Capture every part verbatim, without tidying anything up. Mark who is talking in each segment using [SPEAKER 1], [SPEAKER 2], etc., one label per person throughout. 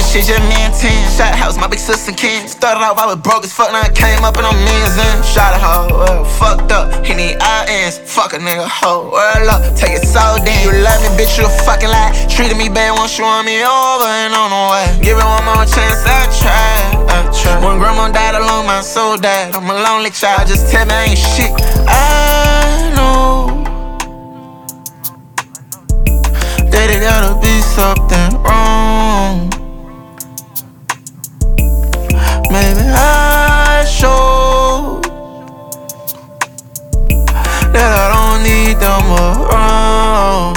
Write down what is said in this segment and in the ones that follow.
[SPEAKER 1] shit just me and ten. Shot house, my big sister Ken. Started off, I was broke as fuck, now I came up and I'm millions in. Shot a hoe, well, fucked up, he need I Ns. Fuck a nigga, hoe, world up, take it so damn. You love me, bitch, you a fucking lie. Treated me bad once you want me over and on the way. Give it one more chance, I try, I try. When grandma died alone, my soul died. I'm a lonely child, just tell me I ain't shit. I know that it gotta be something wrong. Maybe I show that I don't need them around.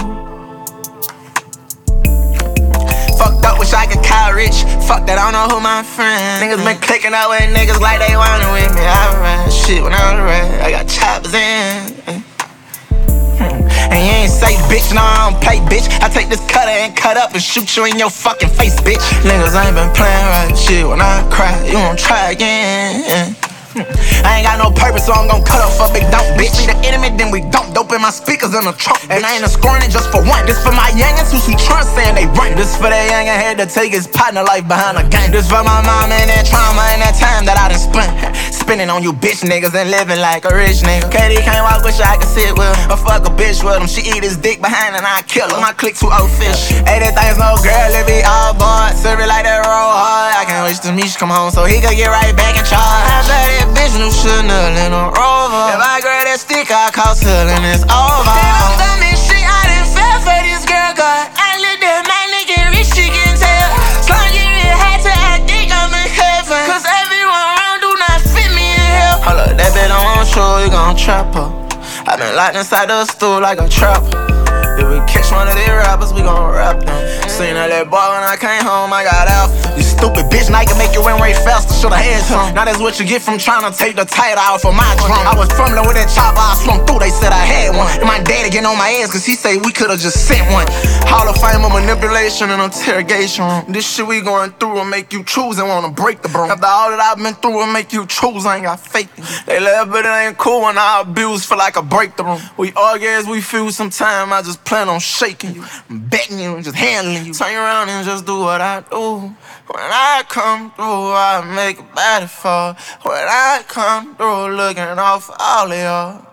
[SPEAKER 1] Fucked up, wish I could call rich. Fuck that, I don't know who my friend. Niggas been clicking out with niggas like they wanted with me. I ride shit when I ride. I got choppers in. And you ain't say bitch, no I don't play bitch. I take this cutter and cut up and shoot you in your fucking face, bitch. Niggas ain't been playing right shit when I cry. You won't try again. I ain't got no purpose, so I'm gon' cut off a big dope, bitch. We the enemy, then we dump dope in my speakers in the trunk. And I ain't a scoring it just for one. This for my youngins who some trust saying they run. This for that youngin' had to take his partner life behind the game. This for my mama and that trauma and that time that I done spent spending on you bitch niggas and living like a rich nigga. Katie can't walk, wish I could sit with her. Or fuck a bitch with him. She eat his dick behind and I kill her. My clique too old fish. Everything's no girl, it be all boy. Serve it like that roll hard. I can't wait till Misha come home so he could get right back in charge. I bet that bitch knew Chanel in a Rover. If I grab that stick, I call her and it's over. Then I'm done this shit, I done fell for this girl, God. I looked at my nigga rich, she can tell. Slung get real high till I think I'm in heaven. Cause everyone around do not fit me in hell. Hold up, that bitch don't want you, you gon' trap her. I been locked inside the stool like a trapper. If we catch one of these rappers, we gon' rap them. Seen that little boy when I came home, I got out. You stupid bitch, now you can make you run way faster, shoulda had some. Now that's what you get from trying to take the title off of my drum. I was fumbling with that chopper, I swung through, they said I had one. And my daddy getting on my ass, cause he say we could've just sent one. Hall of Fame of manipulation and interrogation room. This shit we going through will make you choose and wanna break the broom. After all that I've been through will make you choose, I ain't got faith. They laugh but it ain't cool when I abuse, feel like a break the room. We argue as we feel, sometime I just plan on shaking you, betting you, and just handling you. Turn you around and just do what I do. When I come through, I make a body fall. When I come through, looking out for all of y'all.